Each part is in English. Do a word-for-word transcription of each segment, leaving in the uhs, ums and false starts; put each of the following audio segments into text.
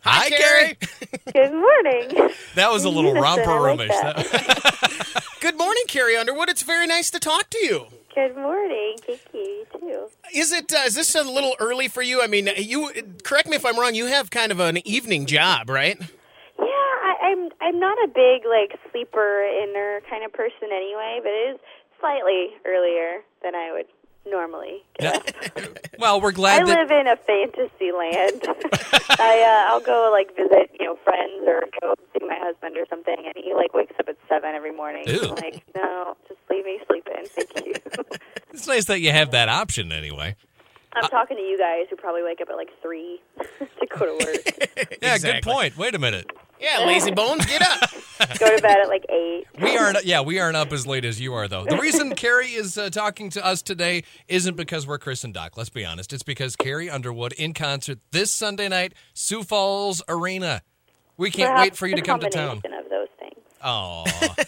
Hi, Carrie. Good morning. That was a little Unison, romper I like roomish. that. Good morning, Carrie Underwood. It's very nice to talk to you. Good morning. Thank you. You too. Is it? Uh, is this a little early for you? I mean, you correct me if I'm wrong. You have kind of an evening job, right? Yeah, I, I'm. I'm not a big like sleeper inner kind of person anyway, but it is slightly earlier than I would normally get up. Well, we're glad I that... live in a fantasy land. I uh, I'll go like visit you know friends or go see my husband or something, and he like wakes up at seven every morning. Ew. I'm like, no, just leave me sleeping. Thank you. It's nice that you have that option anyway. I'm uh, talking to you guys who probably wake up at like three to go to work. Yeah, Exactly. good point. Wait a minute. Yeah, lazy bones, get up. Go to bed at like eight. We aren't. Yeah, we aren't up as late as you are, though. The reason Carrie is uh, talking to us today isn't because we're Chris and Doc. Let's be honest. It's because Carrie Underwood in concert this Sunday night, Sioux Falls Arena. We can't Perhaps wait for you the to come to town. combination of those things. Oh,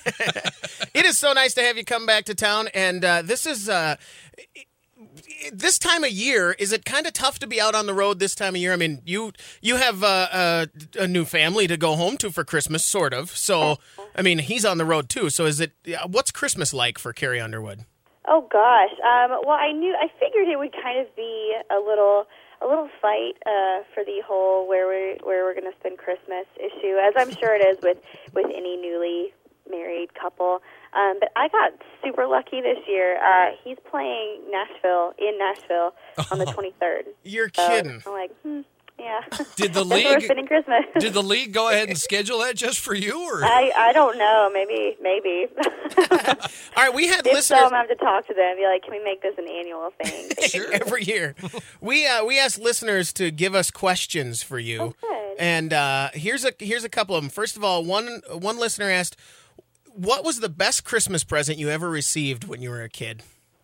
It is so nice to have you come back to town, and uh, this is uh, this time of year. Is it kind of tough to be out on the road this time of year? I mean, you you have uh, a, a new family to go home to for Christmas, sort of. So, I mean, he's on the road too. So, is it? What's Christmas like for Carrie Underwood? Oh gosh. Um, well, I knew. I figured it would kind of be a little. A little fight uh, for the whole where we where we're going to spend Christmas issue, as I'm sure it is with, with any newly married couple. Um, but I got super lucky this year. Uh, he's playing Nashville in Nashville on the twenty-third. You're So kidding. I'm like, hmm, yeah. Did the That's where we're league- spending Christmas. did the league go ahead and schedule that just for you, or? I I don't know. Maybe maybe. All right, we had If so, listeners. I'm gonna have to talk to them. And be like, can we make this an annual thing? Sure. Every year. We uh, we asked listeners to give us questions for you. Oh, good. And uh, here's a here's a couple of them. First of all, one one listener asked, what was the best Christmas present you ever received when you were a kid?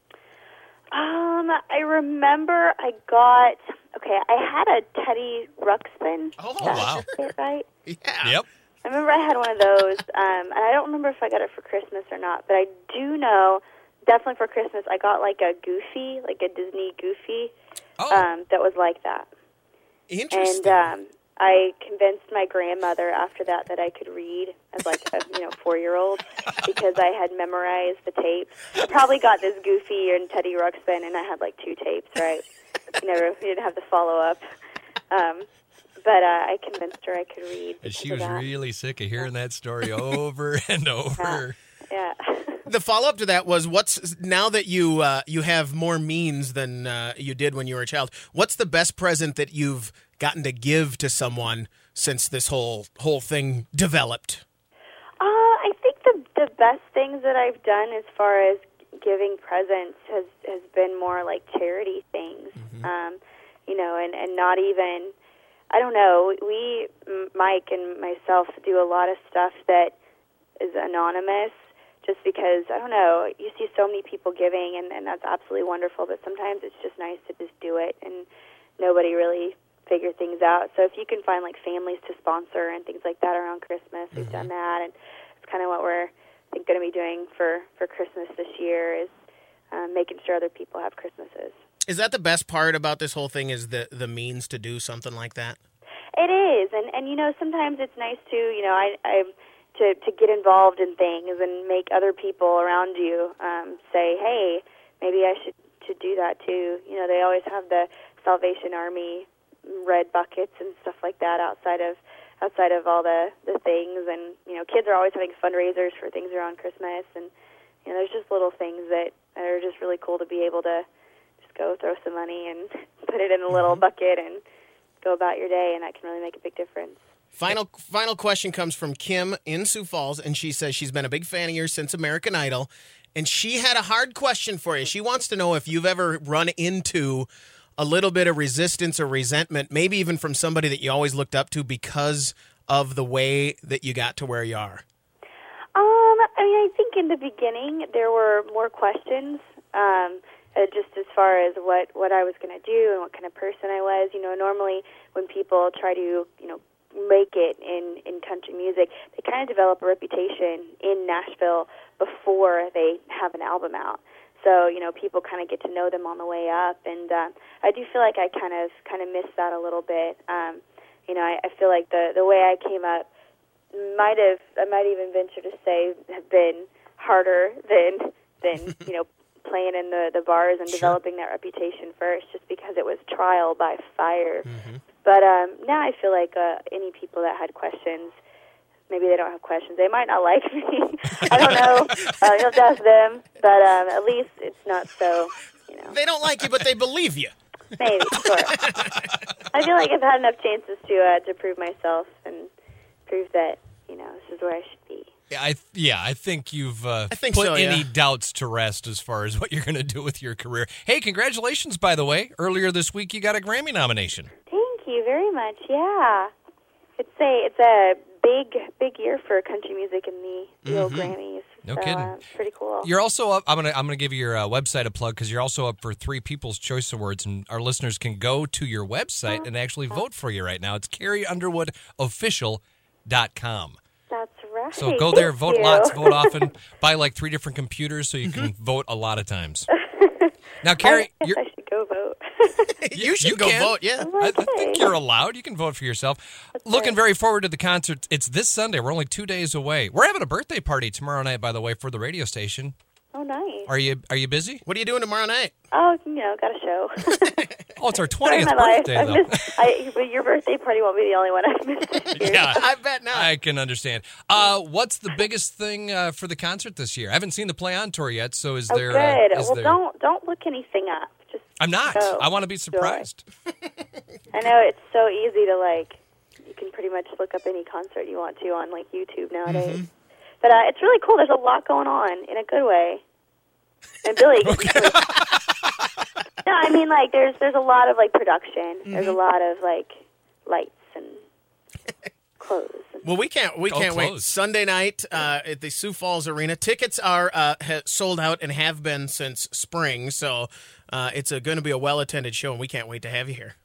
Um, I remember I got, okay, I had a Teddy Ruxpin. Oh, wow. Is that right? Yeah. Yep. I remember I had one of those, um, and I don't remember if I got it for Christmas or not, but I do know, definitely for Christmas, I got like a Goofy, like a Disney Goofy, Oh, um, that was like that. Interesting. And um, I convinced my grandmother after that that I could read as like a you know four year old because I had memorized the tapes. I probably got this Goofy and Teddy Ruxpin, and I had like two tapes, right? You never, you didn't have to follow up. Um, but uh, I convinced her I could read. and she because was of that. really sick of hearing that story over and over. Yeah. The follow-up to that was, what's now that you uh, you have more means than uh, you did when you were a child, what's the best present that you've gotten to give to someone since this whole whole thing developed? Uh, I think the the best things that I've done as far as giving presents has has been more like charity things. Mm-hmm. Um, you know, and, and not even, I don't know, we, Mike and myself, do a lot of stuff that is anonymous just because, I don't know, you see so many people giving, and, and that's absolutely wonderful, but sometimes it's just nice to just do it, and nobody really figure things out. So if you can find like families to sponsor and things like that around Christmas, we've done that, and it's kind of what we're I think going to be doing for, for Christmas this year is um, making sure other people have Christmases. Is that the best part about this whole thing, is the the means to do something like that? It is, and and you know sometimes it's nice to you know I I to to get involved in things and make other people around you um, say, hey, maybe I should should do that too. You know, they always have the Salvation Army red buckets and stuff like that outside of outside of all the the things, and you know kids are always having fundraisers for things around Christmas, and you know there's just little things that are just really cool to be able to just go throw some money and put it in a little bucket and go about your day, and that can really make a big difference. Final final question comes from Kim in Sioux Falls, and she says she's been a big fan of yours since American Idol, and she had a hard question for you. She wants to know if you've ever run into a little bit of resistance or resentment, maybe even from somebody that you always looked up to because of the way that you got to where you are. Um, I mean, I think in the beginning there were more questions, um, uh, just as far as what, what I was going to do and what kind of person I was. You know, normally when people try to, you know, make it in, in country music, they kind of develop a reputation in Nashville before they have an album out. So, you know, people kind of get to know them on the way up, and uh, I do feel like I kind of kind of missed that a little bit. Um, you know, I, I feel like the the way I came up might have, I might even venture to say, have been harder than than you know playing in the the bars and Sure. developing that reputation first, just because it was trial by fire. Mm-hmm. But um, now I feel like uh, any people that had questions, maybe they don't have questions. They might not like me. I don't know. Uh, you'll ask them. But um, at least it's not so, you know. They don't like you, but they believe you. Maybe, sure. I feel like I've had enough chances to uh, to prove myself and prove that, you know, this is where I should be. Yeah, I th- yeah, I think you've uh, I think put so, any yeah. doubts to rest as far as what you're going to do with your career. Hey, congratulations, by the way. Earlier this week, you got a Grammy nomination. Thank you very much. Yeah, it's a it's a big big year for country music in the, the old Grammys. No so, kidding. Uh, it's pretty cool. You're also up. I'm gonna I'm gonna give you your uh, website a plug because you're also up for three People's Choice Awards, and our listeners can go to your website and actually vote for you right now. It's Carrie Underwood Official dot com. That's right. So go there, Thank vote you. lots, vote often, buy like three different computers so you can vote a lot of times. Now, I Carrie, guess you're, I should go vote. You should you go can. vote, yeah. I, I think you're allowed. You can vote for yourself. Looking right. very forward to the concert. It's this Sunday. We're only two days away. We're having a birthday party tomorrow night, by the way, for the radio station. Oh, nice. Are you Are you busy? What are you doing tomorrow night? Oh, you know, got a show. Oh, it's our Sorry, twentieth my life. birthday, I've though. missed, I, but your birthday party won't be the only one I've missed this year. Yeah. I bet not. I can understand. Uh, what's the biggest thing uh, for the concert this year? I haven't seen the Play On tour yet, so is Oh, there? good. Uh, is well, there... don't don't look anything up. Just I'm not. go. I want to be surprised. I know it's so easy to like. You can pretty much look up any concert you want to on like YouTube nowadays. Mm-hmm. But uh, it's really cool. There's a lot going on in a good way. And Billy. No, I mean like there's there's a lot of like production. Mm-hmm. There's a lot of like lights and clothes. And Well, we can't. We Oh, can't wait. close. Sunday night uh, at the Sioux Falls Arena. Tickets are uh, ha- sold out and have been since spring. So uh, it's going to be a well attended show, and we can't wait to have you here.